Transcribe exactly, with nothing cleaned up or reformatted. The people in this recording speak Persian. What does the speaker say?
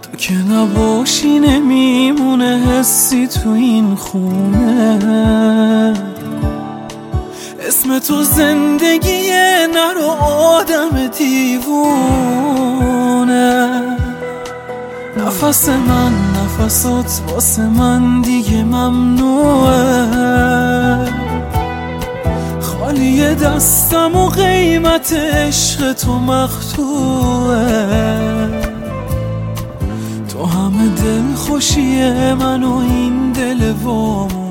تو که نباشی نمیمونه حسی تو این خونه. اسم تو زندگیه نرو آدم دیوونه. نفس من نفسات واسه من دیگه ممنوعه. خالی دستم و قیمت عشق تو مقطوعه. تو همه دل خوشی من و این دل وامو